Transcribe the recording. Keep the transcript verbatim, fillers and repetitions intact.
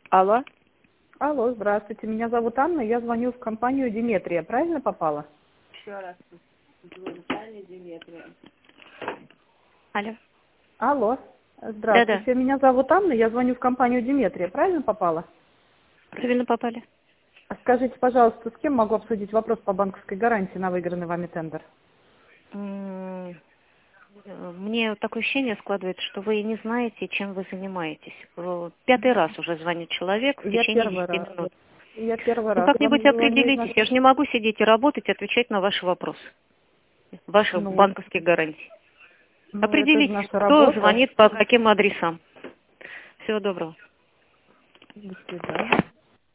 Алло. Алло, здравствуйте. Меня зовут Анна, я звоню в компанию Диметрия. Правильно попала? Еще раз. Звоню Диметрия. Алло. Алло, Да-да. здравствуйте. Меня зовут Анна, я звоню в компанию Диметрия. Правильно попала? Правильно попали. А Скажите, пожалуйста, с кем могу обсудить вопрос по банковской гарантии на выигранный вами тендер? М, Мне такое ощущение складывается, что вы не знаете, чем вы занимаетесь. Э, Пятый раз уже звонит человек в Я течение первый десяти раз. минут. Я первый Ну, раз вам как-нибудь звоню из определитесь. нашей... Я же не могу сидеть и работать, и отвечать на ваши вопросы. Ваши Ну, банковские гарантии. ну, это же Определитесь, наша кто работа. звонит по каким адресам. Всего доброго. До свидания.